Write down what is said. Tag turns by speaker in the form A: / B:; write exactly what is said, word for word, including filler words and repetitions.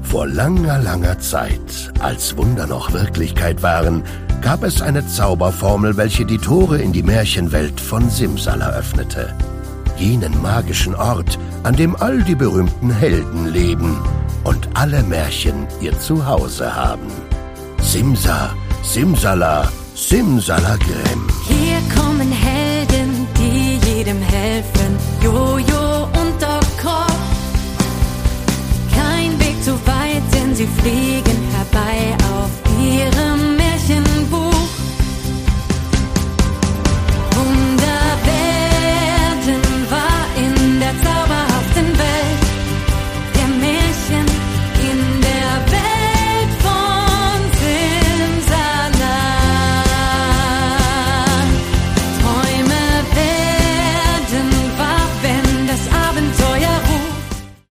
A: Vor langer, langer Zeit, als Wunder noch Wirklichkeit waren, gab es eine Zauberformel, welche die Tore in die Märchenwelt von Simsala öffnete. Jenen magischen Ort, an dem all die berühmten Helden leben und alle Märchen ihr Zuhause haben. Simsa, Simsala, Simsalagrim.
B: Hier kommen Helden, die jedem helfen. Jojo und Doc Croc. Kein Weg zu weit, denn sie fliegen